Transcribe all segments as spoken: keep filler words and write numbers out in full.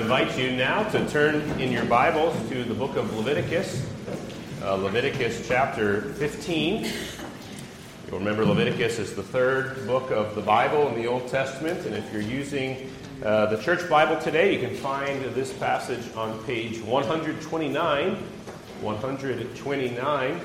invite you now to turn in your Bibles to the book of Leviticus, uh, Leviticus chapter fifteen. You'll remember Leviticus is the third book of the Bible in the Old Testament, and if you're using uh, the church Bible today, you can find this passage on page one twenty-nine. one twenty-nine.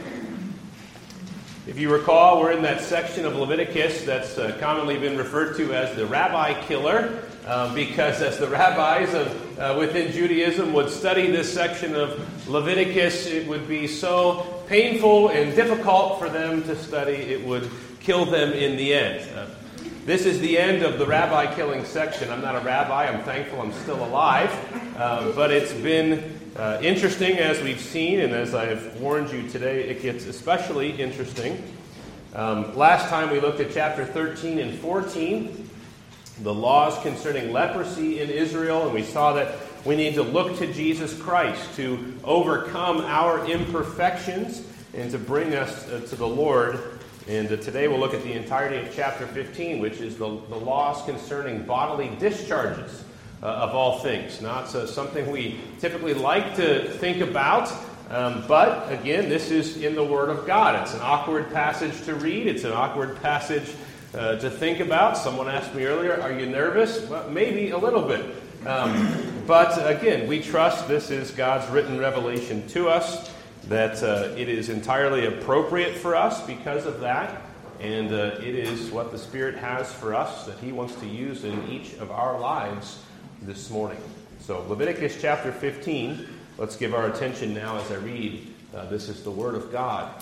If you recall, we're in that section of Leviticus that's uh, commonly been referred to as the rabbi killer, uh, because as the rabbis of, uh, within Judaism would study this section of Leviticus, it would be so painful and difficult for them to study, it would kill them in the end. Uh, this is the end of the rabbi killing section. I'm not a rabbi. I'm thankful I'm still alive. Uh, but it's been uh, interesting as we've seen, and as I've warned you today, it gets especially interesting. Um, last time we looked at chapter thirteen and fourteen, the laws concerning leprosy in Israel, and we saw that we need to look to Jesus Christ to overcome our imperfections and to bring us uh, to the Lord. And uh, today we'll look at the entirety of chapter fifteen, which is the, the laws concerning bodily discharges uh, of all things. Not uh, something we typically like to think about, um, but again, this is in the Word of God. It's an awkward passage to read. It's an awkward passage uh, to think about. Someone asked me earlier, are you nervous? Well, maybe a little bit. Um, but again, we trust this is God's written revelation to us, that uh, it is entirely appropriate for us because of that, and uh, it is what the Spirit has for us that He wants to use in each of our lives this morning. So Leviticus chapter fifteen, let's give our attention now as I read. Uh, this is the Word of God.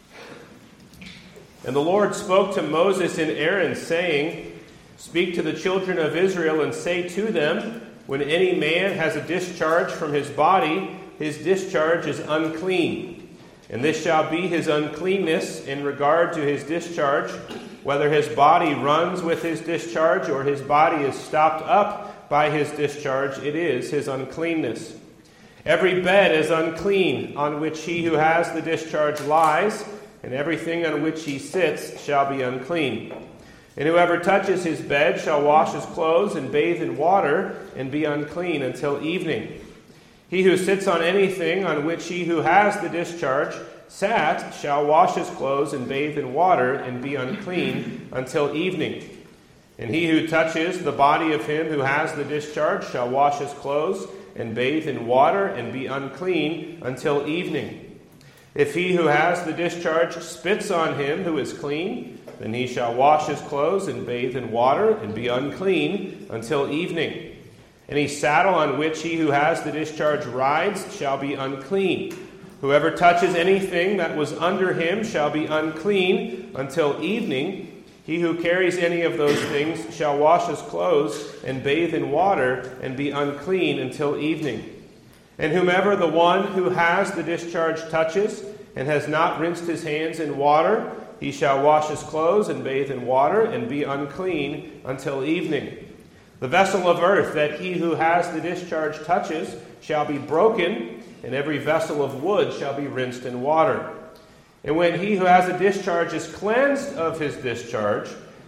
And the Lord spoke to Moses and Aaron, saying, "Speak to the children of Israel and say to them, when any man has a discharge from his body, his discharge is unclean. And this shall be his uncleanness in regard to his discharge, whether his body runs with his discharge or his body is stopped up by his discharge, it is his uncleanness. Every bed is unclean on which he who has the discharge lies, and everything on which he sits shall be unclean. And whoever touches his bed shall wash his clothes and bathe in water and be unclean until evening. He who sits on anything on which he who has the discharge sat shall wash his clothes and bathe in water and be unclean until evening. And he who touches the body of him who has the discharge shall wash his clothes and bathe in water and be unclean until evening. If he who has the discharge spits on him who is clean, then he shall wash his clothes and bathe in water and be unclean until evening. Any saddle on which he who has the discharge rides shall be unclean. Whoever touches anything that was under him shall be unclean until evening. He who carries any of those things shall wash his clothes and bathe in water and be unclean until evening. And whomever the one who has the discharge touches and has not rinsed his hands in water, he shall wash his clothes and bathe in water and be unclean until evening. The vessel of earth that he who has the discharge touches shall be broken, and every vessel of wood shall be rinsed in water. And when he who has a discharge is cleansed of his discharge,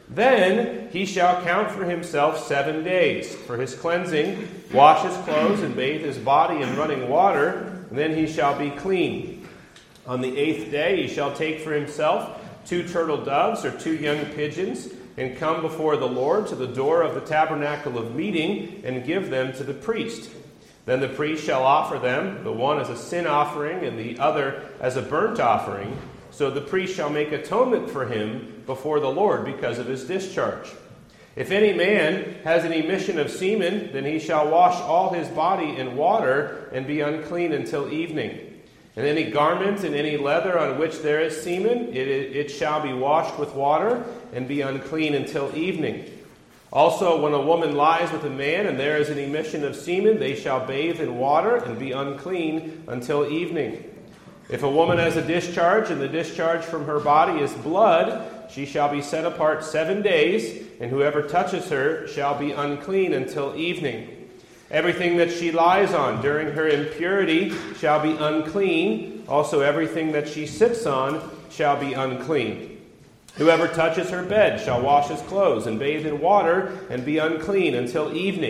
then he shall count for himself seven days for his cleansing, wash his clothes, and bathe his body in running water, and then he shall be clean. On the eighth day he shall take for himself two turtle doves or two young pigeons, and come before the Lord to the door of the tabernacle of meeting, and give them to the priest. Then the priest shall offer them, the one as a sin offering and the other as a burnt offering. So the priest shall make atonement for him before the Lord because of his discharge. If any man has an emission of semen, then he shall wash all his body in water and be unclean until evening. And any garment and any leather on which there is semen, it, it shall be washed with water and be unclean until evening. Also, when a woman lies with a man and there is an emission of semen, they shall bathe in water and be unclean until evening. If a woman has a discharge and the discharge from her body is blood, she shall be set apart seven days, and whoever touches her shall be unclean until evening. Everything that she lies on during her impurity shall be unclean. Also everything that she sits on shall be unclean. Whoever touches her bed shall wash his clothes and bathe in water and be unclean until evening.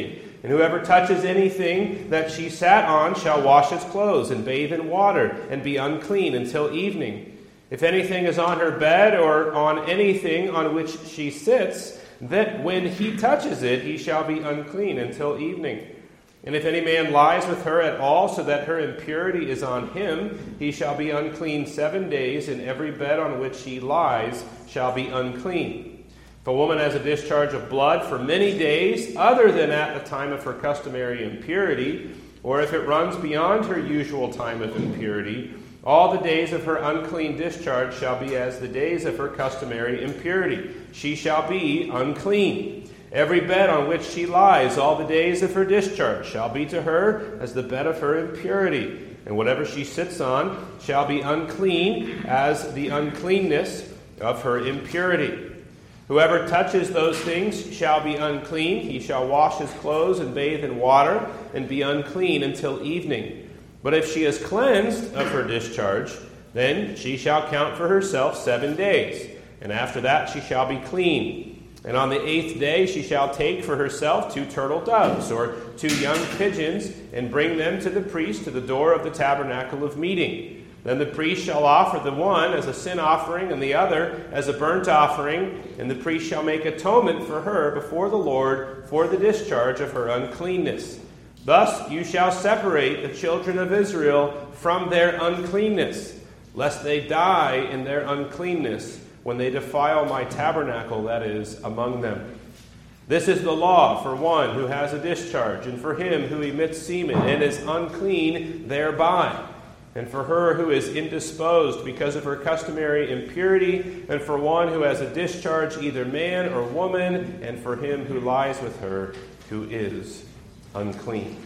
And whoever touches anything that she sat on shall wash his clothes and bathe in water and be unclean until evening. If anything is on her bed or on anything on which she sits, that when he touches it, he shall be unclean until evening. And if any man lies with her at all, so that her impurity is on him, he shall be unclean seven days, and every bed on which he lies shall be unclean. If a woman has a discharge of blood for many days, other than at the time of her customary impurity, or if it runs beyond her usual time of impurity, all the days of her unclean discharge shall be as the days of her customary impurity. She shall be unclean. Every bed on which she lies all the days of her discharge shall be to her as the bed of her impurity. And whatever she sits on shall be unclean as the uncleanness of her impurity. Whoever touches those things shall be unclean. He shall wash his clothes and bathe in water and be unclean until evening. But if she is cleansed of her discharge, then she shall count for herself seven days, and after that she shall be clean. And on the eighth day she shall take for herself two turtle doves, or two young pigeons, and bring them to the priest to the door of the tabernacle of meeting. Then the priest shall offer the one as a sin offering, and the other as a burnt offering, and the priest shall make atonement for her before the Lord for the discharge of her uncleanness. Thus you shall separate the children of Israel from their uncleanness, lest they die in their uncleanness when they defile my tabernacle that is among them. This is the law for one who has a discharge, and for him who emits semen and is unclean thereby, and for her who is indisposed because of her customary impurity, and for one who has a discharge, either man or woman, and for him who lies with her who is unclean.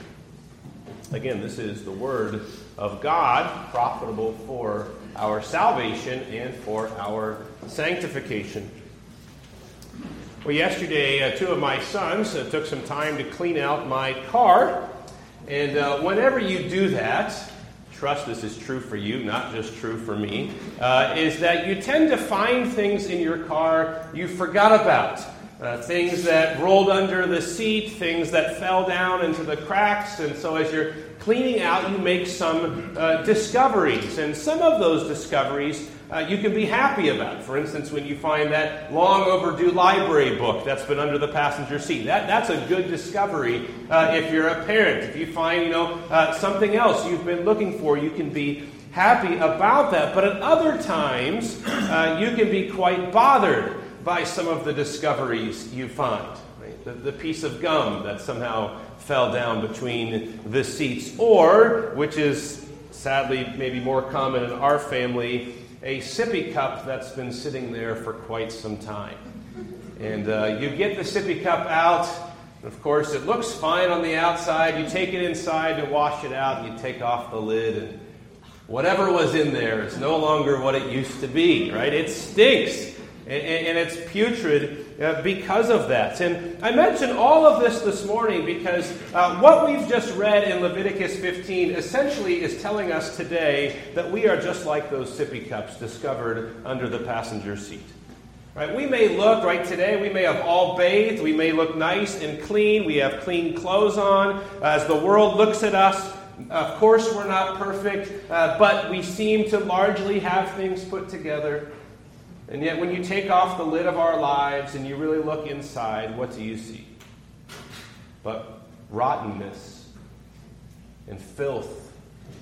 Again, this is the word of God, profitable for our salvation and for our sanctification. Well, yesterday, uh, two of my sons uh, took some time to clean out my car. And uh, whenever you do that, trust this is true for you, not just true for me, uh, is that you tend to find things in your car you forgot about. Uh, things that rolled under the seat, things that fell down into the cracks. And so as you're cleaning out, you make some uh, discoveries. And some of those discoveries uh, you can be happy about. For instance, when you find that long overdue library book that's been under the passenger seat. That, that's a good discovery uh, if you're a parent. If you find, you know, uh, something else you've been looking for, you can be happy about that. But at other times, uh, you can be quite bothered by some of the discoveries you find. Right? The, the piece of gum that somehow fell down between the seats, or, which is sadly maybe more common in our family, a sippy cup that's been sitting there for quite some time. And uh, you get the sippy cup out, and of course it looks fine on the outside. You take it inside to wash it out, and you take off the lid, and whatever was in there is no longer what it used to be, right? It stinks. And it's putrid because of that. And I mention all of this this morning because uh, what we've just read in Leviticus fifteen essentially is telling us today that we are just like those sippy cups discovered under the passenger seat. Right? We may look, right, today, we may have all bathed, we may look nice and clean, we have clean clothes on. As the world looks at us, of course we're not perfect, uh, but we seem to largely have things put together. And yet when you take off the lid of our lives and you really look inside, what do you see? But rottenness and filth.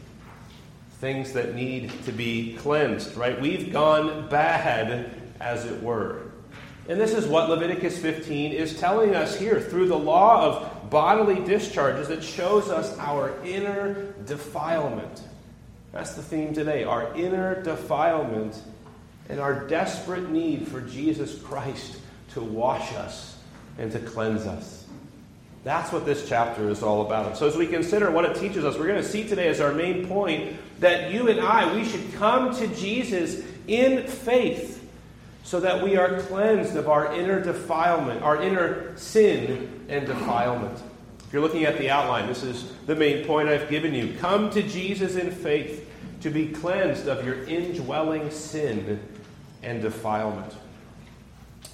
Things that need to be cleansed, right? We've gone bad, as it were. And this is what Leviticus fifteen is telling us here. Through the law of bodily discharges, it shows us our inner defilement. That's the theme today, our inner defilement. And our desperate need for Jesus Christ to wash us and to cleanse us. That's what this chapter is all about. So as we consider what it teaches us, we're going to see today as our main point that you and I, we should come to Jesus in faith so that we are cleansed of our inner defilement, our inner sin and defilement. If you're looking at the outline, this is the main point I've given you. Come to Jesus in faith to be cleansed of your indwelling sin and defilement.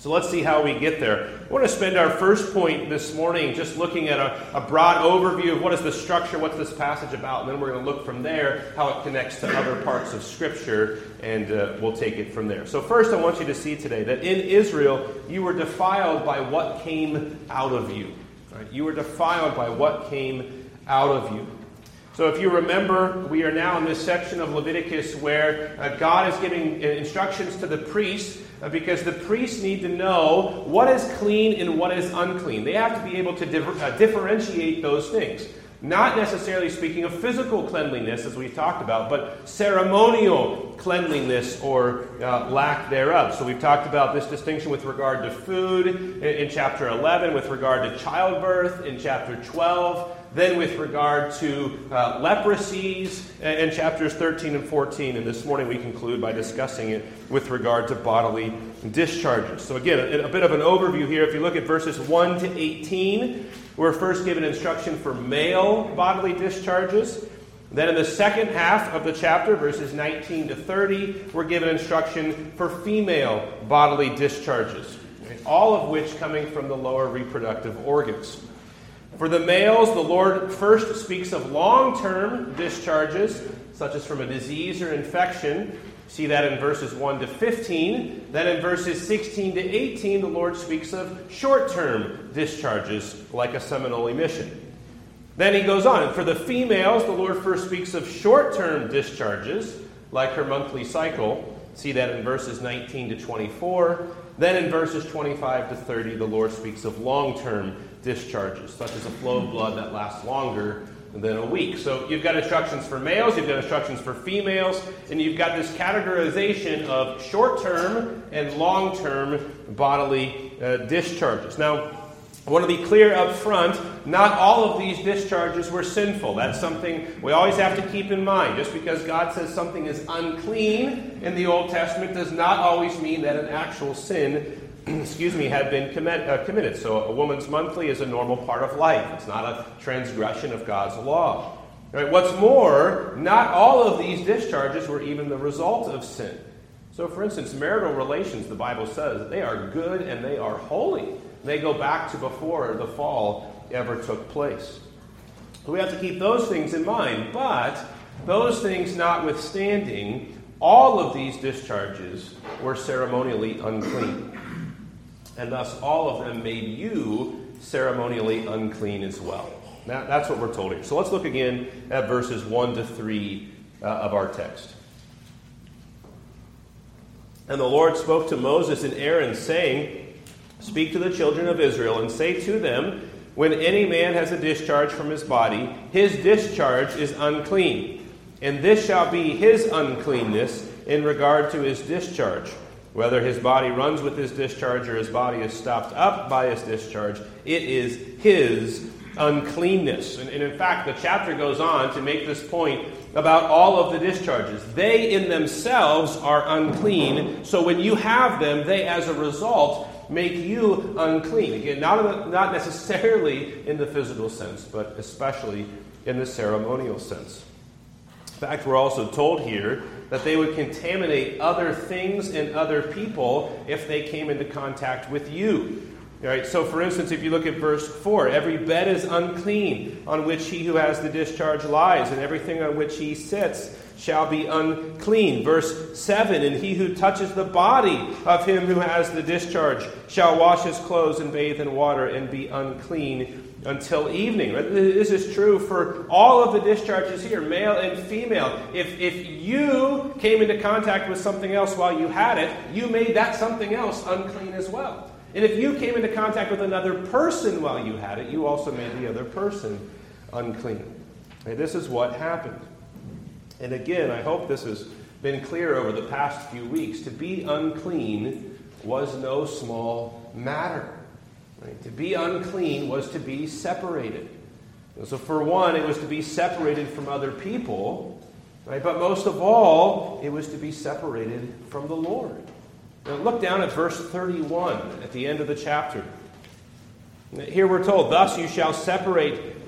So let's see how we get there. I want to spend our first point this morning just looking at a, a broad overview of what is the structure, what's this passage about, and then we're going to look from there how it connects to other parts of Scripture, and uh, we'll take it from there. So first I want you to see today that in Israel you were defiled by what came out of you. Right? You were defiled by what came out of you. So if you remember, we are now in this section of Leviticus where uh, God is giving instructions to the priests uh, because the priests need to know what is clean and what is unclean. They have to be able to dif- uh, differentiate those things. Not necessarily speaking of physical cleanliness, as we've talked about, but ceremonial cleanliness or uh, lack thereof. So we've talked about this distinction with regard to food in, in chapter eleven, with regard to childbirth in chapter twelve, then with regard to uh, leprosies in chapters thirteen and fourteen. And this morning we conclude by discussing it with regard to bodily discharges. So again, a, a bit of an overview here. If you look at verses one to eighteen, we're first given instruction for male bodily discharges. Then in the second half of the chapter, verses nineteen to thirty, we're given instruction for female bodily discharges, all of which coming from the lower reproductive organs. For the males, the Lord first speaks of long-term discharges, such as from a disease or infection. See that in verses one to fifteen. Then in verses sixteen to eighteen, the Lord speaks of short-term discharges, like a seminal emission. Then he goes on, and for the females, the Lord first speaks of short-term discharges, like her monthly cycle. See that in verses nineteen to twenty-four. Then in verses twenty-five to thirty, the Lord speaks of long-term discharges, such as a flow of blood that lasts longer than a week. So you've got instructions for males, you've got instructions for females, and you've got this categorization of short-term and long-term bodily uh, discharges. Now, I want to be clear up front, not all of these discharges were sinful. That's something we always have to keep in mind. Just because God says something is unclean in the Old Testament does not always mean that an actual sin excuse me, had been commit, uh, committed. So a woman's monthly is a normal part of life. It's not a transgression of God's law. Right? What's more, not all of these discharges were even the result of sin. So for instance, marital relations, the Bible says, they are good and they are holy. They go back to before the fall ever took place. So we have to keep those things in mind. But those things notwithstanding, all of these discharges were ceremonially unclean. And thus all of them made you ceremonially unclean as well. Now, that's what we're told here. So let's look again at verses one to three uh, of our text. And the Lord spoke to Moses and Aaron, saying, "Speak to the children of Israel, and say to them, when any man has a discharge from his body, his discharge is unclean. And this shall be his uncleanness in regard to his discharge. Whether his body runs with his discharge or his body is stopped up by his discharge, it is his uncleanness." And, and in fact, the chapter goes on to make this point about all of the discharges. They in themselves are unclean, so when you have them, they as a result make you unclean. Again, not, not necessarily in the physical sense, but especially in the ceremonial sense. In fact, we're also told here that they would contaminate other things and other people if they came into contact with you. All right, so for instance, if you look at verse four, every bed is unclean on which he who has the discharge lies, and everything on which he sits shall be unclean. Verse seven, and he who touches the body of him who has the discharge shall wash his clothes and bathe in water and be unclean until evening. This is true for all of the discharges here, male and female. If, if you came into contact with something else while you had it, you made that something else unclean as well. And if you came into contact with another person while you had it, you also made the other person unclean. Okay, this is what happened. And again, I hope this has been clear over the past few weeks. To be unclean was no small matter. Right? To be unclean was to be separated. And so for one, it was to be separated from other people. Right? But most of all, it was to be separated from the Lord. Now look down at verse thirty-one at the end of the chapter. Here we're told, "Thus you shall separate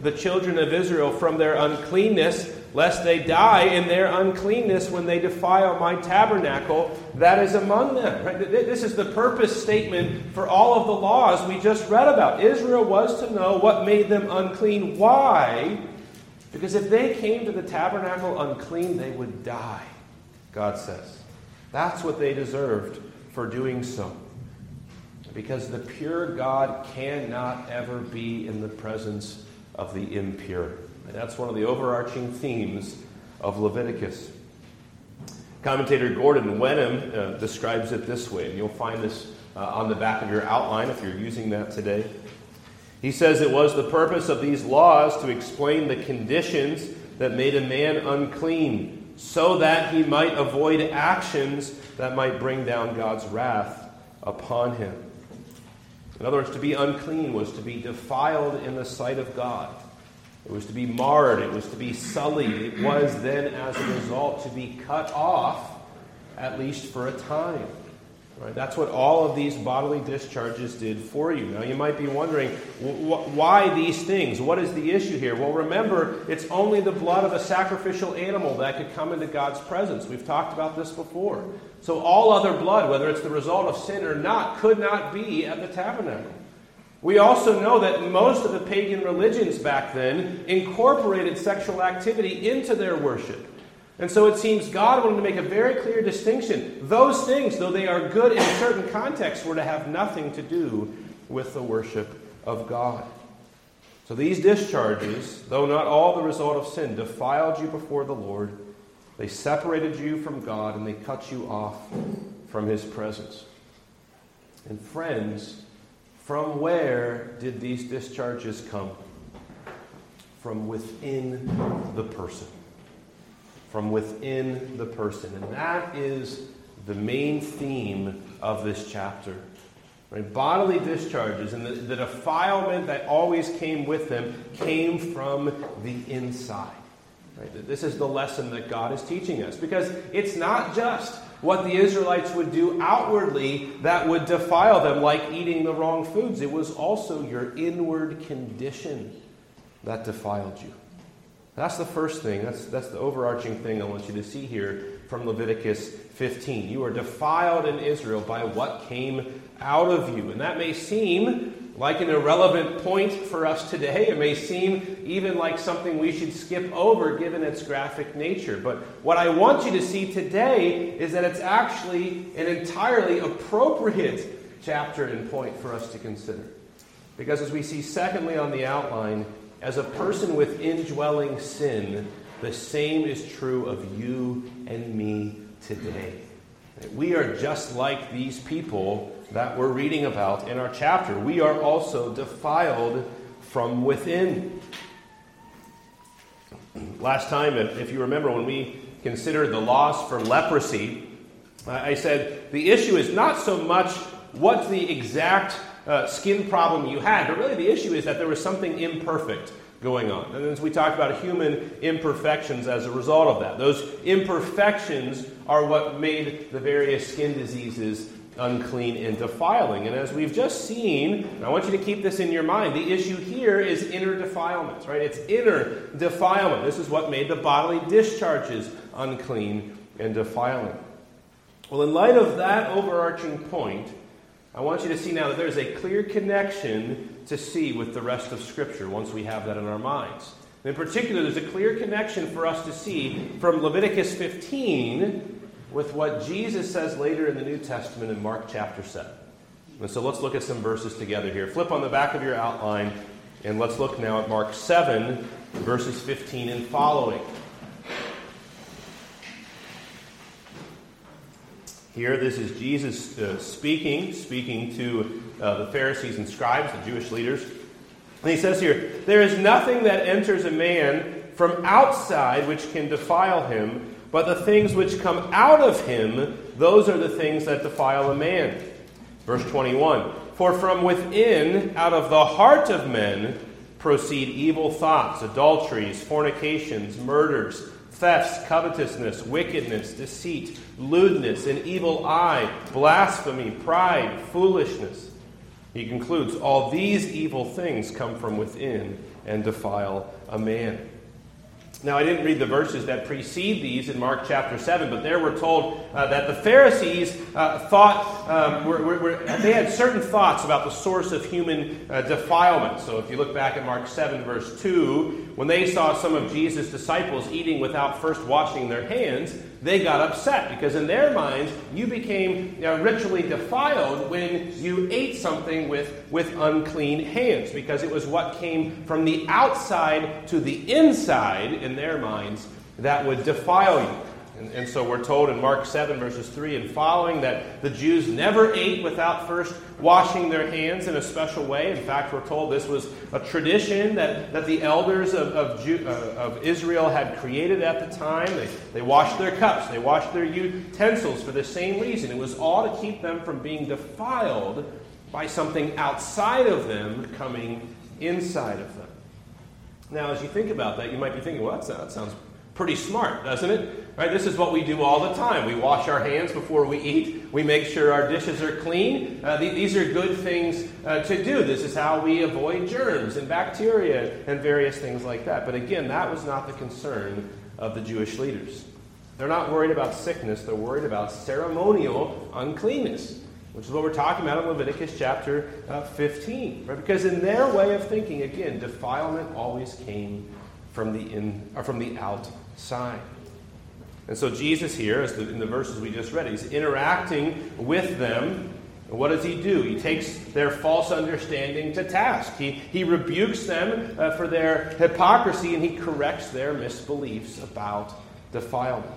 the children of Israel from their uncleanness, lest they die in their uncleanness when they defile my tabernacle that is among them. Right? This is the purpose statement for all of the laws we just read about. Israel was to know what made them unclean. Why? Because if they came to the tabernacle unclean, they would die, God says. That's what they deserved for doing so. Because the pure God cannot ever be in the presence of the impure. And that's one of the overarching themes of Leviticus. Commentator Gordon Wenham uh, describes it this way, and you'll find this uh, on the back of your outline if you're using that today. He says it was the purpose of these laws to explain the conditions that made a man unclean, so that he might avoid actions that might bring down God's wrath upon him. In other words, to be unclean was to be defiled in the sight of God. It was to be marred. It was to be sullied. It was then, as a result, to be cut off, at least for a time. Right? That's what all of these bodily discharges did for you. Now, you might be wondering, wh- why these things? What is the issue here? Well, remember, it's only the blood of a sacrificial animal that could come into God's presence. We've talked about this before. So all other blood, whether it's the result of sin or not, could not be at the tabernacle. We also know that most of the pagan religions back then incorporated sexual activity into their worship. And so it seems God wanted to make a very clear distinction. Those things, though they are good in certain contexts, were to have nothing to do with the worship of God. So these discharges, though not all the result of sin, defiled you before the Lord. They separated you from God, and they cut you off from His presence. And friends, from where did these discharges come? From within the person. From within the person. And that is the main theme of this chapter. Right? Bodily discharges and the, the defilement that always came with them came from the inside. Right? This is the lesson that God is teaching us. Because it's not just what the Israelites would do outwardly that would defile them, like eating the wrong foods. It was also your inward condition that defiled you. That's the first thing. That's, that's the overarching thing I want you to see here from Leviticus fifteen. You are defiled in Israel by what came out of you. And that may seem like an irrelevant point for us today. It may seem even like something we should skip over given its graphic nature. But what I want you to see today is that it's actually an entirely appropriate chapter and point for us to consider. Because as we see secondly on the outline, as a person with indwelling sin, the same is true of you and me today. We are just like these people that we're reading about in our chapter. We are also defiled from within. Last time, if you remember, when we considered the laws for leprosy, I said the issue is not so much what's the exact uh, skin problem you had, but really the issue is that there was something imperfect going on. And as we talked about human imperfections as a result of that. Those imperfections are what made the various skin diseases unclean and defiling. And as we've just seen, and I want you to keep this in your mind, the issue here is inner defilements, right? It's inner defilement. This is what made the bodily discharges unclean and defiling. Well, in light of that overarching point, I want you to see now that there's a clear connection to see with the rest of Scripture once we have that in our minds. And in particular, there's a clear connection for us to see from Leviticus fifteen with what Jesus says later in the New Testament in Mark chapter seven. And so let's look at some verses together here. Flip on the back of your outline, and let's look now at Mark seven, verses fifteen and following. Here, this is Jesus uh, speaking, speaking to uh, the Pharisees and scribes, the Jewish leaders. And he says here, "There is nothing that enters a man from outside which can defile him, but the things which come out of him, those are the things that defile a man." Verse twenty-one, "For from within, out of the heart of men, proceed evil thoughts, adulteries, fornications, murders, thefts, covetousness, wickedness, deceit, lewdness, an evil eye, blasphemy, pride, foolishness." He concludes, "All these evil things come from within and defile a man. Now, I didn't read the verses that precede these in Mark chapter seven, but there we're told uh, that the Pharisees uh, thought, um, were, were, were, they had certain thoughts about the source of human uh, defilement. So if you look back at Mark seven, verse two, when they saw some of Jesus' disciples eating without first washing their hands, they got upset because in their minds, you became uh, ritually defiled when you ate something with, with unclean hands, because it was what came from the outside to the inside in their minds that would defile you. And, and so we're told in Mark seven, verses three and following, that the Jews never ate without first washing their hands in a special way. In fact, we're told this was a tradition that, that the elders of, of, Jew, uh, of Israel had created at the time. They, they washed their cups. They washed their utensils for the same reason. It was all to keep them from being defiled by something outside of them coming inside of them. Now, as you think about that, you might be thinking, well, that sounds pretty smart, doesn't it? Right? This is what we do all the time. We wash our hands before we eat. We make sure our dishes are clean. Uh, th- these are good things uh, to do. This is how we avoid germs and bacteria and various things like that. But again, that was not the concern of the Jewish leaders. They're not worried about sickness. They're worried about ceremonial uncleanness, which is what we're talking about in Leviticus chapter uh, fifteen. Right? Because in their way of thinking, again, defilement always came from the in or from the outside. And so Jesus here, as the, in the verses we just read, he's interacting with them. And what does he do? He takes their false understanding to task. He, he rebukes them uh, for their hypocrisy, and he corrects their misbeliefs about defilement.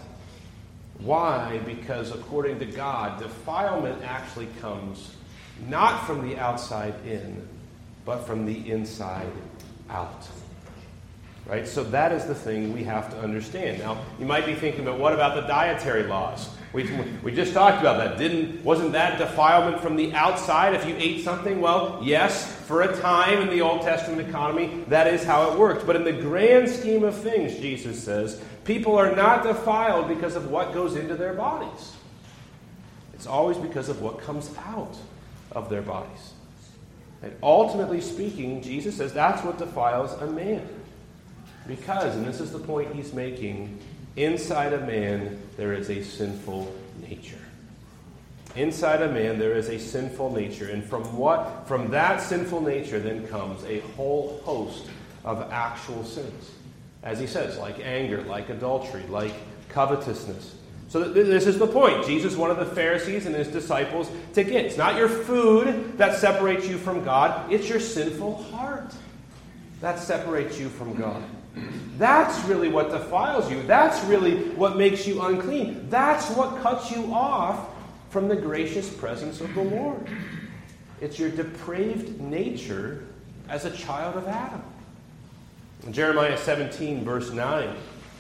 Why? Because according to God, defilement actually comes not from the outside in, but from the inside out. Right? So that is the thing we have to understand. Now, you might be thinking, but what about the dietary laws? We, we just talked about that. Didn't, wasn't that defilement from the outside if you ate something? Well, yes, for a time in the Old Testament economy, that is how it worked. But in the grand scheme of things, Jesus says, people are not defiled because of what goes into their bodies. It's always because of what comes out of their bodies. And ultimately speaking, Jesus says that's what defiles a man. Because, and this is the point he's making, inside a man there is a sinful nature. Inside a man there is a sinful nature. And from what from that sinful nature then comes a whole host of actual sins. As he says, like anger, like adultery, like covetousness. So th- this is the point. Jesus wanted the Pharisees and his disciples to get. It's not your food that separates you from God. It's your sinful heart that separates you from God. That's really what defiles you. That's really what makes you unclean. That's what cuts you off from the gracious presence of the Lord. It's your depraved nature as a child of Adam. In Jeremiah seventeen, verse nine,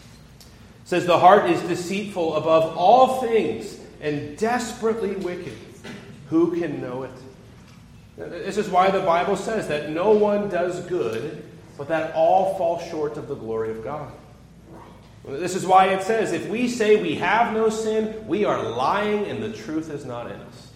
says, "The heart is deceitful above all things and desperately wicked. Who can know it?" This is why the Bible says that no one does good, but that all fall short of the glory of God. This is why it says, if we say we have no sin, we are lying and the truth is not in us.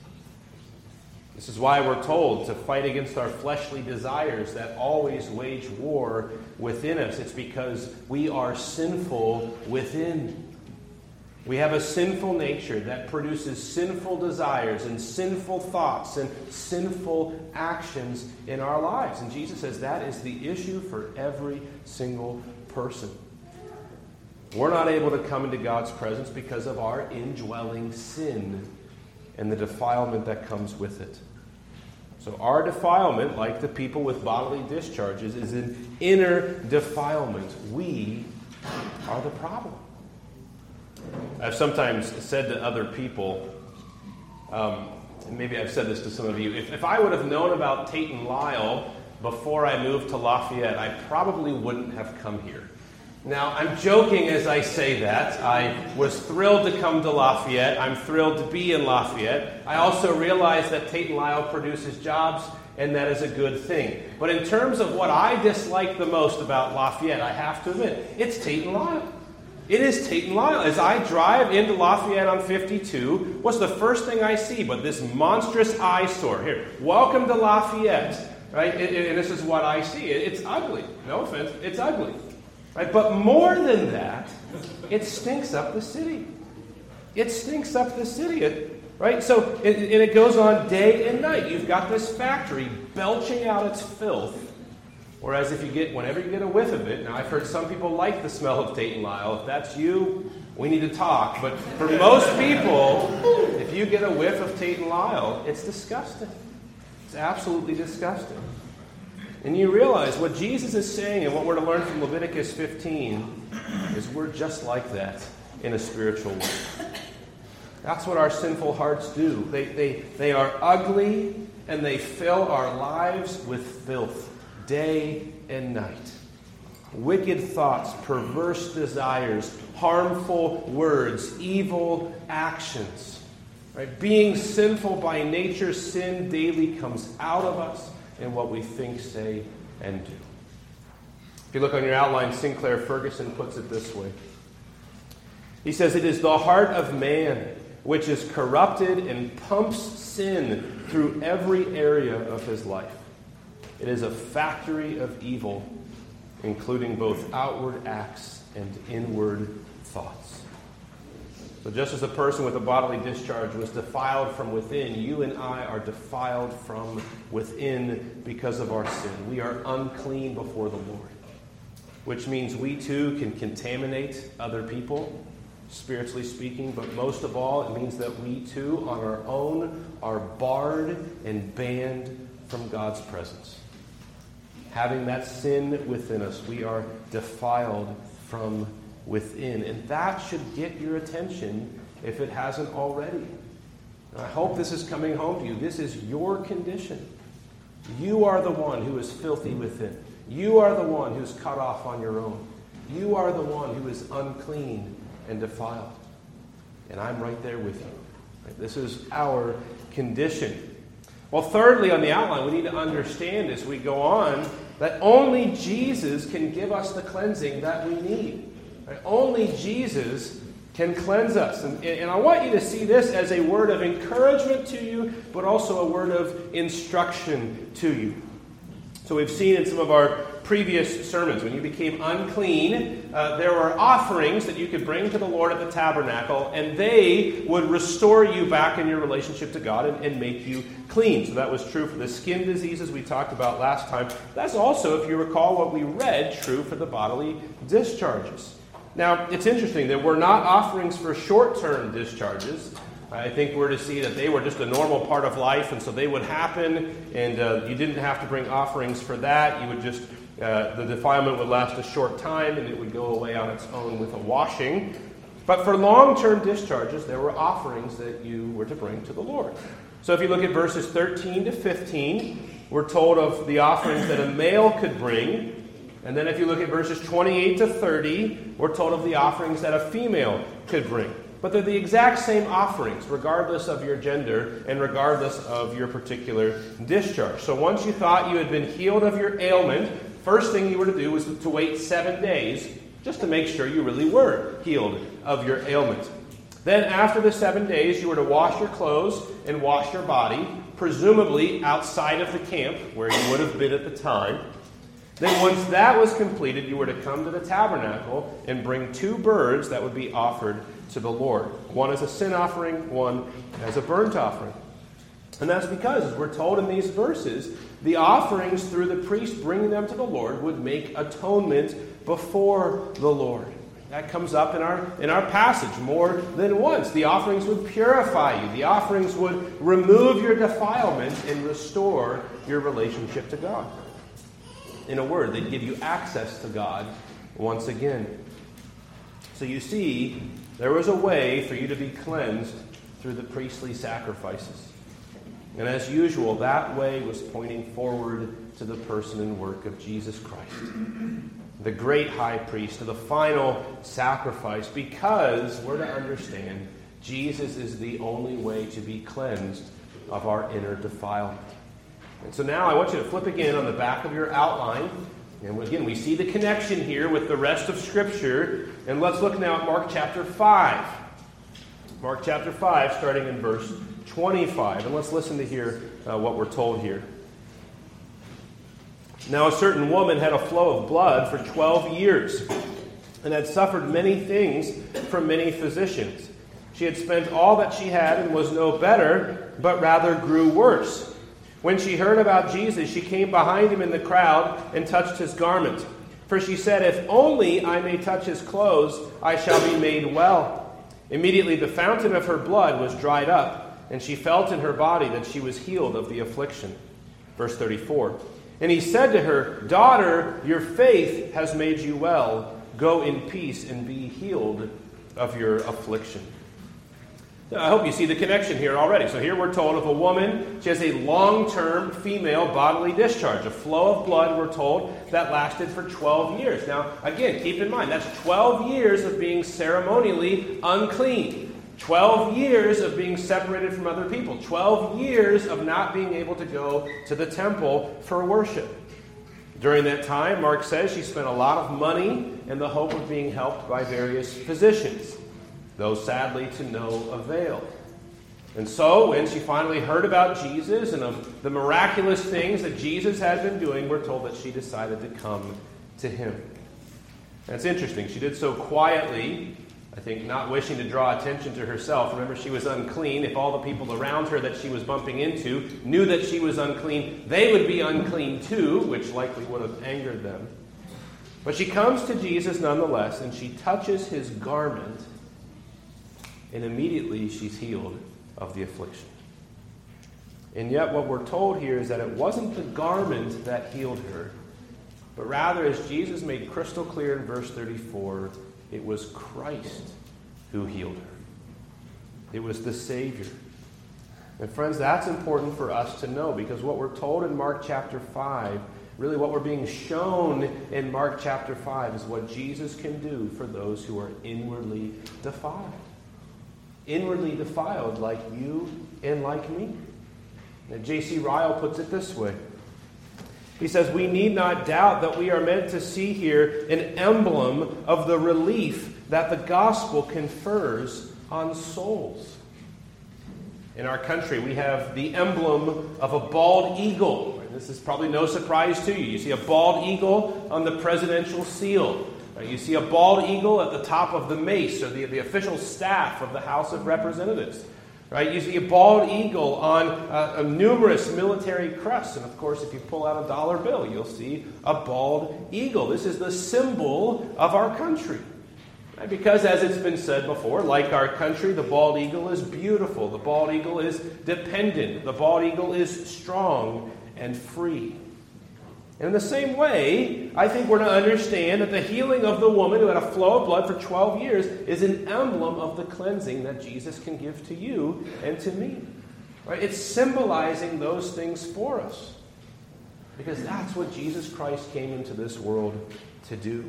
This is why we're told to fight against our fleshly desires that always wage war within us. It's because we are sinful within. We have a sinful nature that produces sinful desires and sinful thoughts and sinful actions in our lives. And Jesus says that is the issue for every single person. We're not able to come into God's presence because of our indwelling sin and the defilement that comes with it. So our defilement, like the people with bodily discharges, is an inner defilement. We are the problem. I've sometimes said to other people, um, and maybe I've said this to some of you, if, if I would have known about Tate and Lyle before I moved to Lafayette, I probably wouldn't have come here. Now, I'm joking as I say that. I was thrilled to come to Lafayette. I'm thrilled to be in Lafayette. I also realize that Tate and Lyle produces jobs, and that is a good thing. But in terms of what I dislike the most about Lafayette, I have to admit, it's Tate and Lyle. It is Tate and Lyle. As I drive into Lafayette on fifty-two, what's the first thing I see but this monstrous eyesore? Here, welcome to Lafayette. right? And, and this is what I see. It's ugly. No offense. It's ugly. Right? But more than that, it stinks up the city. It stinks up the city. It, right? So, it, and it goes on day and night. You've got this factory belching out its filth. Whereas if you get, whenever you get a whiff of it, now I've heard some people like the smell of Tate and Lyle. If that's you, we need to talk. But for most people, if you get a whiff of Tate and Lyle, it's disgusting. It's absolutely disgusting. And you realize what Jesus is saying and what we're to learn from Leviticus fifteen is we're just like that in a spiritual way. That's what our sinful hearts do. They, they, they are ugly and they fill our lives with filth day and night. Wicked thoughts, perverse desires, harmful words, evil actions. Right? Being sinful by nature, sin daily comes out of us in what we think, say, and do. If you look on your outline, Sinclair Ferguson puts it this way. He says, "It is the heart of man which is corrupted and pumps sin through every area of his life. It is a factory of evil, including both outward acts and inward thoughts." So just as a person with a bodily discharge was defiled from within, you and I are defiled from within because of our sin. We are unclean before the Lord, which means we too can contaminate other people, spiritually speaking, but most of all, it means that we too, on our own, are barred and banned from God's presence. Having that sin within us, we are defiled from within. And that should get your attention if it hasn't already. And I hope this is coming home to you. This is your condition. You are the one who is filthy within. You are the one who's cut off on your own. You are the one who is unclean and defiled. And I'm right there with you. Right? This is our condition. Well, thirdly, on the outline, we need to understand as we go on that only Jesus can give us the cleansing that we need. Right? Only Jesus can cleanse us. And, and I want you to see this as a word of encouragement to you, but also a word of instruction to you. So we've seen in some of our previous sermons, when you became unclean, uh, there were offerings that you could bring to the Lord at the tabernacle, and they would restore you back in your relationship to God and, and make you clean. So that was true for the skin diseases we talked about last time. That's also, if you recall what we read, true for the bodily discharges. Now, it's interesting. There were not offerings for short-term discharges. I think we're to see that they were just a normal part of life, and so they would happen, and uh, you didn't have to bring offerings for that. You would just, uh, the defilement would last a short time, and it would go away on its own with a washing. But for long-term discharges, there were offerings that you were to bring to the Lord. So if you look at verses thirteen to fifteen, we're told of the offerings that a male could bring. And then if you look at verses twenty-eight to thirty, we're told of the offerings that a female could bring. But they're the exact same offerings, regardless of your gender and regardless of your particular discharge. So once you thought you had been healed of your ailment, first thing you were to do was to wait seven days just to make sure you really were healed of your ailment. Then after the seven days, you were to wash your clothes and wash your body, presumably outside of the camp where you would have been at the time. Then once that was completed, you were to come to the tabernacle and bring two birds that would be offered to the Lord. One as a sin offering, one as a burnt offering. And that's because, as we're told in these verses, the offerings through the priest bringing them to the Lord would make atonement before the Lord. That comes up in our in our passage more than once. The offerings would purify you. The offerings would remove your defilement and restore your relationship to God. In a word, they'd give you access to God once again. So you see, there was a way for you to be cleansed through the priestly sacrifices. And as usual, that way was pointing forward to the person and work of Jesus Christ, the great high priest, to the final sacrifice, because we're to understand Jesus is the only way to be cleansed of our inner defilement. And so now I want you to flip again on the back of your outline. And again, we see the connection here with the rest of Scripture. And let's look now at Mark chapter five. Mark chapter five, starting in verse twenty-five. And let's listen to hear uh, what we're told here. Now a certain woman had a flow of blood for twelve years, and had suffered many things from many physicians. She had spent all that she had and was no better, but rather grew worse. When she heard about Jesus, she came behind him in the crowd and touched his garment. For she said, "If only I may touch his clothes, I shall be made well." Immediately the fountain of her blood was dried up, and she felt in her body that she was healed of the affliction. Verse thirty-four. And he said to her, "Daughter, your faith has made you well. Go in peace and be healed of your affliction." Now, I hope you see the connection here already. So here we're told of a woman, she has a long-term female bodily discharge, a flow of blood, we're told, that lasted for twelve years. Now, again, keep in mind, that's twelve years of being ceremonially unclean. twelve years of being separated from other people. twelve years of not being able to go to the temple for worship. During that time, Mark says she spent a lot of money in the hope of being helped by various physicians, though sadly to no avail. And so, when she finally heard about Jesus and of the miraculous things that Jesus had been doing, we're told that she decided to come to him. That's interesting. She did so quietly, I think not wishing to draw attention to herself. Remember, she was unclean. If all the people around her that she was bumping into knew that she was unclean, they would be unclean too, which likely would have angered them. But she comes to Jesus nonetheless, and she touches his garment, and immediately she's healed of the affliction. And yet what we're told here is that it wasn't the garment that healed her, but rather, as Jesus made crystal clear in verse thirty-four, it was Christ who healed her. It was the Savior. And friends, that's important for us to know, because what we're told in Mark chapter five, really what we're being shown in Mark chapter five, is what Jesus can do for those who are inwardly defiled. Inwardly defiled like you and like me. And J C Ryle puts it this way. He says, "We need not doubt that we are meant to see here an emblem of the relief that the gospel confers on souls." In our country, we have the emblem of a bald eagle. This is probably no surprise to you. You see a bald eagle on the presidential seal. You see a bald eagle at the top of the mace, or the, the official staff of the House of Representatives. Right? You see a bald eagle on uh, a numerous military crests. And of course, if you pull out a dollar bill, you'll see a bald eagle. This is the symbol of our country. Right? Because as it's been said before, like our country, the bald eagle is beautiful. The bald eagle is dependent. The bald eagle is strong and free. And in the same way, I think we're to understand that the healing of the woman who had a flow of blood for twelve years is an emblem of the cleansing that Jesus can give to you and to me. Right? It's symbolizing those things for us. Because that's what Jesus Christ came into this world to do.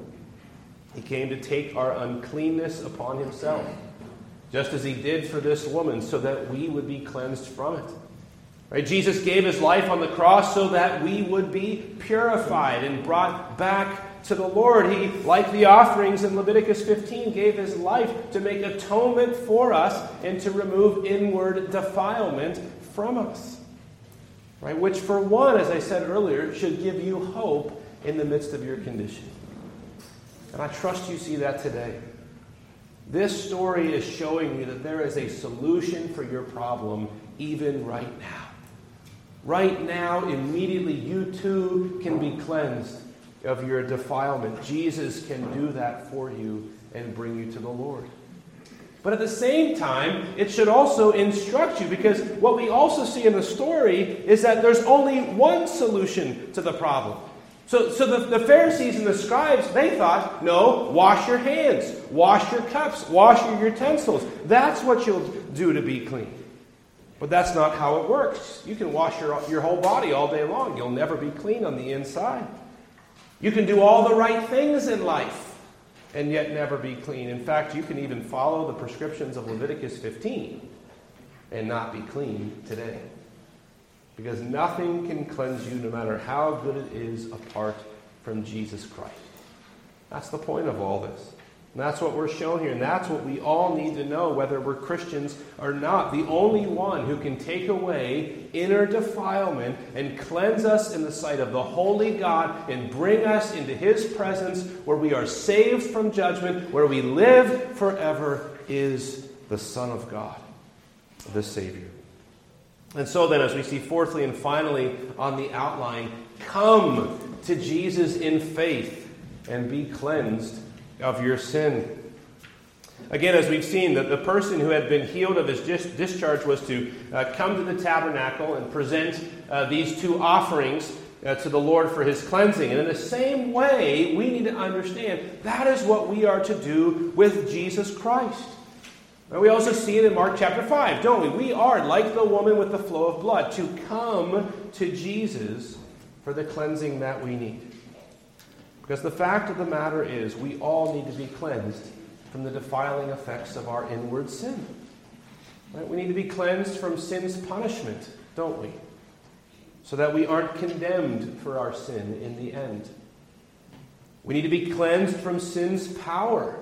He came to take our uncleanness upon himself, just as he did for this woman, so that we would be cleansed from it. Right? Jesus gave his life on the cross so that we would be purified and brought back to the Lord. He, like the offerings in Leviticus fifteen, gave his life to make atonement for us and to remove inward defilement from us. Right? Which, for one, as I said earlier, should give you hope in the midst of your condition. And I trust you see that today. This story is showing you that there is a solution for your problem even right now. Right now, immediately, you too can be cleansed of your defilement. Jesus can do that for you and bring you to the Lord. But at the same time, it should also instruct you, because what we also see in the story is that there's only one solution to the problem. So, so the, the Pharisees and the scribes, they thought, no, wash your hands, wash your cups, wash your utensils. That's what you'll do to be clean. But that's not how it works. You can wash your, your whole body all day long. You'll never be clean on the inside. You can do all the right things in life and yet never be clean. In fact, you can even follow the prescriptions of Leviticus fifteen and not be clean today. Because nothing can cleanse you, no matter how good it is, apart from Jesus Christ. That's the point of all this. And that's what we're shown here, and that's what we all need to know, whether we're Christians or not. The only one who can take away inner defilement and cleanse us in the sight of the holy God and bring us into His presence where we are saved from judgment, where we live forever, is the Son of God, the Savior. And so then, as we see fourthly and finally on the outline, come to Jesus in faith and be cleansed of your sin. Again, as we've seen, that the person who had been healed of his dis- discharge was to uh, come to the tabernacle and present uh, these two offerings uh, to the Lord for His cleansing. And in the same way, we need to understand that is what we are to do with Jesus Christ. And we also see it in Mark chapter five, don't we? We are, like the woman with the flow of blood, to come to Jesus for the cleansing that we need. Because the fact of the matter is, we all need to be cleansed from the defiling effects of our inward sin. Right? We need to be cleansed from sin's punishment, don't we? So that we aren't condemned for our sin in the end. We need to be cleansed from sin's power,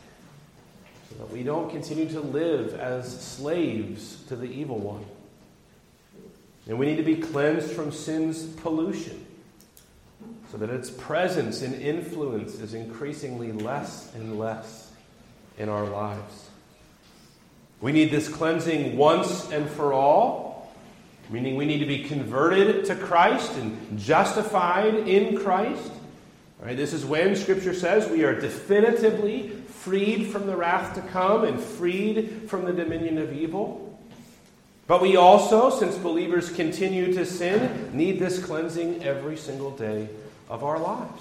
so that we don't continue to live as slaves to the evil one. And we need to be cleansed from sin's pollution, so that its presence and influence is increasingly less and less in our lives. We need this cleansing once and for all, meaning we need to be converted to Christ and justified in Christ. All right, this is when Scripture says we are definitively freed from the wrath to come and freed from the dominion of evil. But we also, since believers continue to sin, need this cleansing every single day of our lives.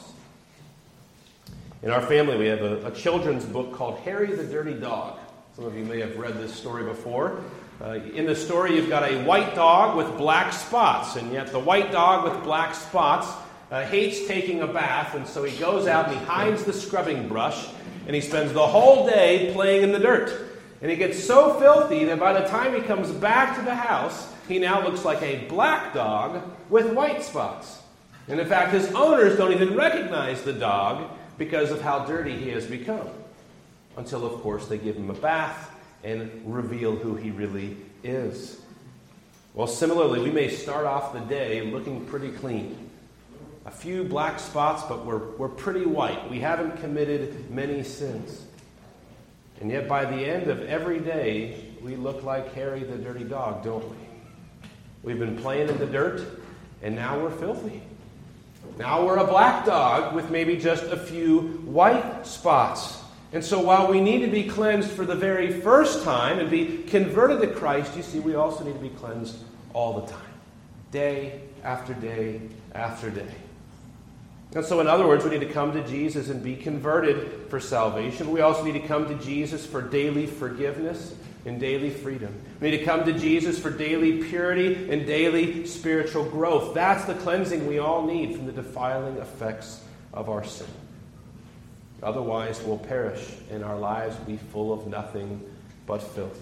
In our family, we have a, a children's book called Harry the Dirty Dog. Some of you may have read this story before. Uh, in the story, you've got a white dog with black spots, and yet the white dog with black spots uh, hates taking a bath, and so he goes out and he hides the scrubbing brush, and he spends the whole day playing in the dirt. And he gets so filthy that by the time he comes back to the house, he now looks like a black dog with white spots. And in fact, his owners don't even recognize the dog because of how dirty he has become. Until, of course, they give him a bath and reveal who he really is. Well, similarly, we may start off the day looking pretty clean. A few black spots, but we're, we're pretty white. We haven't committed many sins. And yet by the end of every day, we look like Harry the Dirty Dog, don't we? We've been playing in the dirt, and now we're filthy. Now we're a black dog with maybe just a few white spots. And so while we need to be cleansed for the very first time and be converted to Christ, you see, we also need to be cleansed all the time. Day after day after day. And so in other words, we need to come to Jesus and be converted for salvation. We also need to come to Jesus for daily forgiveness and daily freedom. We need to come to Jesus for daily purity and daily spiritual growth. That's the cleansing we all need from the defiling effects of our sin. Otherwise, we'll perish and our lives will be full of nothing but filth.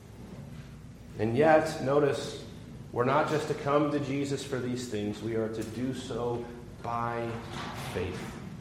And yet, notice, we're not just to come to Jesus for these things. We are to do so by faith.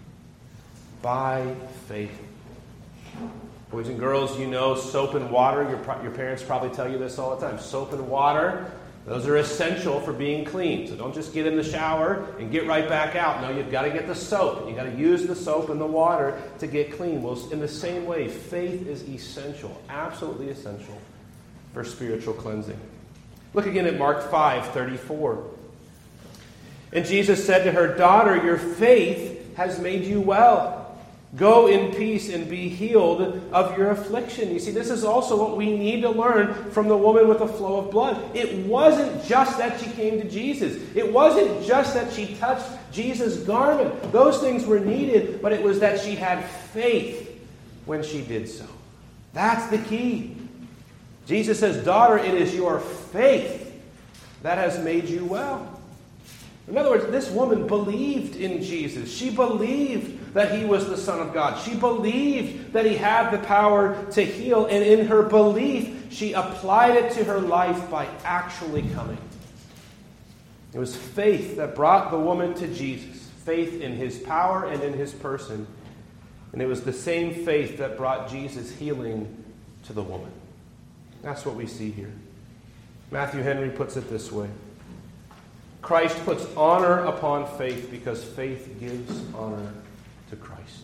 By faith. Boys and girls, you know soap and water. Your, your parents probably tell you this all the time. Soap and water, those are essential for being clean. So don't just get in the shower and get right back out. No, you've got to get the soap. You've got to use the soap and the water to get clean. Well, in the same way, faith is essential, absolutely essential for spiritual cleansing. Look again at Mark five thirty-four. And Jesus said to her, "Daughter, your faith has made you well. Go in peace and be healed of your affliction." You see, this is also what we need to learn from the woman with the flow of blood. It wasn't just that she came to Jesus. It wasn't just that she touched Jesus' garment. Those things were needed, but it was that she had faith when she did so. That's the key. Jesus says, "Daughter, it is your faith that has made you well." In other words, this woman believed in Jesus. She believed that he was the Son of God. She believed that he had the power to heal. And in her belief, she applied it to her life by actually coming. It was faith that brought the woman to Jesus. Faith in his power and in his person. And it was the same faith that brought Jesus healing to the woman. That's what we see here. Matthew Henry puts it this way. Christ puts honor upon faith because faith gives honor to Christ.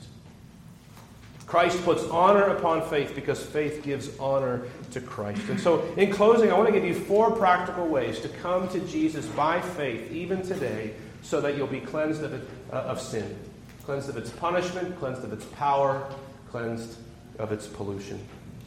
Christ puts honor upon faith because faith gives honor to Christ. And so, in closing, I want to give you four practical ways to come to Jesus by faith, even today, so that you'll be cleansed of, it, uh, of sin. Cleansed of its punishment, cleansed of its power, cleansed of its pollution.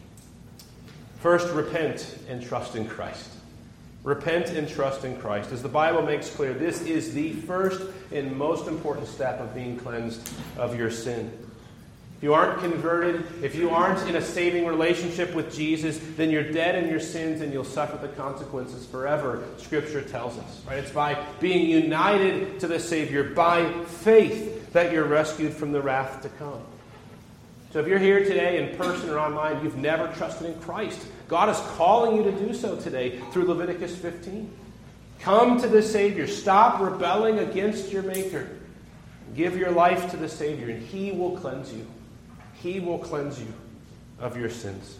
First, repent and trust in Christ. Repent and trust in Christ. As the Bible makes clear, this is the first and most important step of being cleansed of your sin. If you aren't converted, if you aren't in a saving relationship with Jesus, then you're dead in your sins and you'll suffer the consequences forever, Scripture tells us. Right? It's by being united to the Savior, by faith, that you're rescued from the wrath to come. So if you're here today in person or online, you've never trusted in Christ, God is calling you to do so today through Leviticus fifteen. Come to the Savior. Stop rebelling against your Maker. Give your life to the Savior, and He will cleanse you. He will cleanse you of your sins.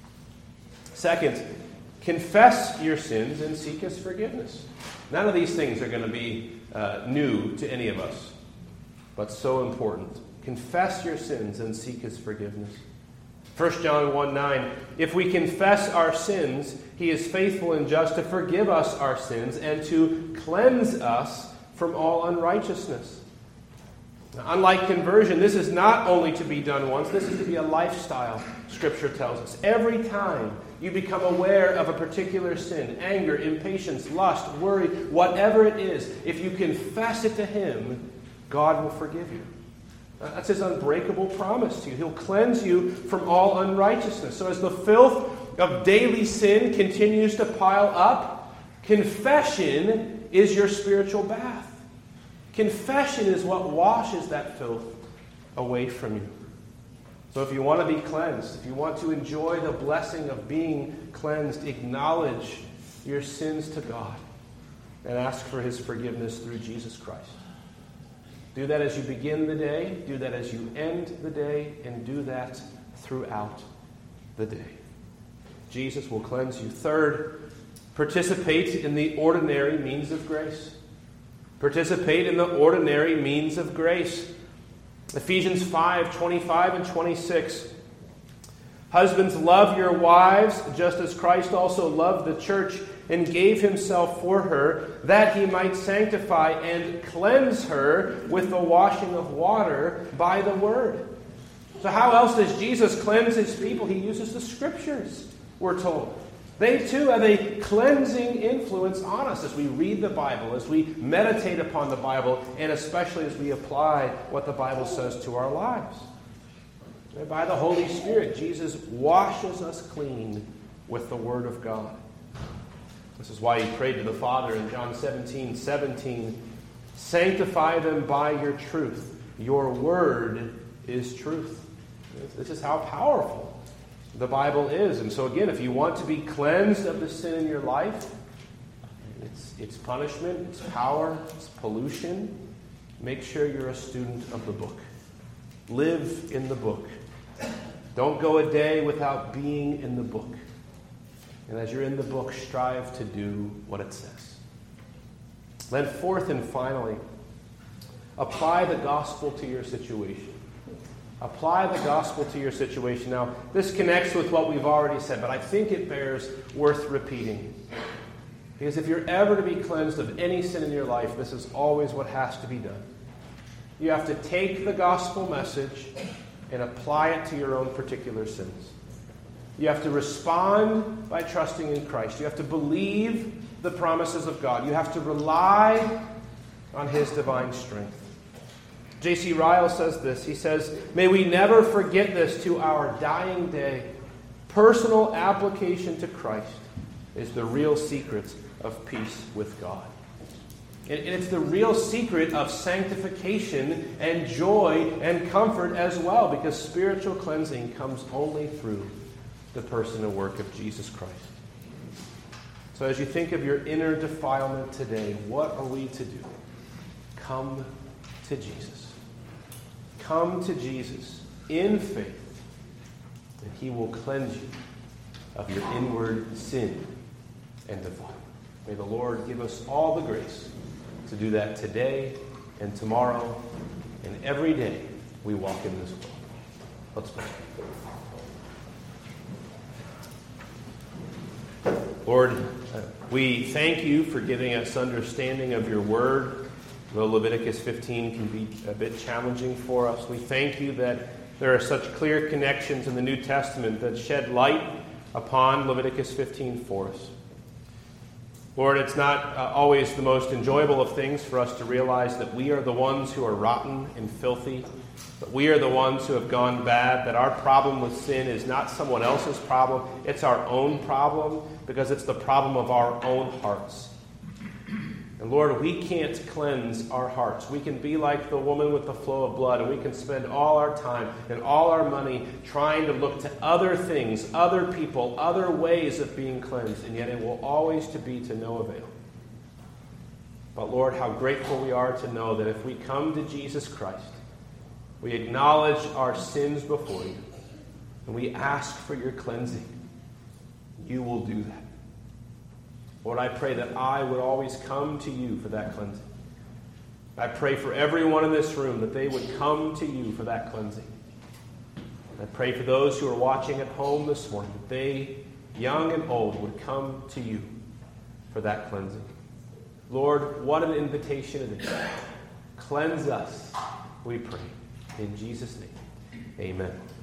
Second, confess your sins and seek His forgiveness. None of these things are going to be uh, new to any of us, but so important. Confess your sins and seek His forgiveness. First John one nine, if we confess our sins, He is faithful and just to forgive us our sins and to cleanse us from all unrighteousness. Now, unlike conversion, this is not only to be done once, this is to be a lifestyle, Scripture tells us. Every time you become aware of a particular sin, anger, impatience, lust, worry, whatever it is, if you confess it to Him, God will forgive you. That's His unbreakable promise to you. He'll cleanse you from all unrighteousness. So as the filth of daily sin continues to pile up, confession is your spiritual bath. Confession is what washes that filth away from you. So if you want to be cleansed, if you want to enjoy the blessing of being cleansed, acknowledge your sins to God and ask for His forgiveness through Jesus Christ. Do that as you begin the day, do that as you end the day, and do that throughout the day. Jesus will cleanse you. Third, participate in the ordinary means of grace. Participate in the ordinary means of grace. Ephesians five twenty-five and twenty-six. Husbands, love your wives, just as Christ also loved the church and gave Himself for her, that He might sanctify and cleanse her with the washing of water by the Word. So how else does Jesus cleanse His people? He uses the Scriptures, we're told. They too have a cleansing influence on us as we read the Bible, as we meditate upon the Bible, and especially as we apply what the Bible says to our lives. And by the Holy Spirit, Jesus washes us clean with the Word of God. This is why He prayed to the Father in John seventeen seventeen, sanctify them by your truth. Your Word is truth. This is how powerful the Bible is. And so again, if you want to be cleansed of the sin in your life, it's, it's punishment, it's power, it's pollution, make sure you're a student of the book. Live in the book. Don't go a day without being in the book. And as you're in the book, strive to do what it says. Then fourth and finally, apply the gospel to your situation. Apply the gospel to your situation. Now, this connects with what we've already said, but I think it bears worth repeating. Because if you're ever to be cleansed of any sin in your life, this is always what has to be done. You have to take the gospel message and apply it to your own particular sins. You have to respond by trusting in Christ. You have to believe the promises of God. You have to rely on His divine strength. J C Ryle says this. He says, may we never forget this to our dying day. Personal application to Christ is the real secret of peace with God. And it's the real secret of sanctification and joy and comfort as well, because spiritual cleansing comes only through the person and work of Jesus Christ. So as you think of your inner defilement today, what are we to do? Come to Jesus. Come to Jesus in faith, and he will cleanse you of your inward sin and defilement. May the Lord give us all the grace to do that today and tomorrow and every day we walk in this world. Let's pray. Lord, uh, we thank you for giving us understanding of your word. Though Leviticus fifteen can be a bit challenging for us, we thank you that there are such clear connections in the New Testament that shed light upon Leviticus fifteen for us. Lord, it's not uh, always the most enjoyable of things for us to realize that we are the ones who are rotten and filthy, that we are the ones who have gone bad, that our problem with sin is not someone else's problem, it's our own problem, because it's the problem of our own hearts. And Lord, we can't cleanse our hearts. We can be like the woman with the flow of blood, and we can spend all our time and all our money trying to look to other things, other people, other ways of being cleansed, and yet it will always to be to no avail. But Lord, how grateful we are to know that if we come to Jesus Christ, we acknowledge our sins before you, and we ask for your cleansing, you will do that. Lord, I pray that I would always come to you for that cleansing. I pray for everyone in this room that they would come to you for that cleansing. I pray for those who are watching at home this morning that they, young and old, would come to you for that cleansing. Lord, what an invitation it is. Cleanse us, we pray. In Jesus' name, amen.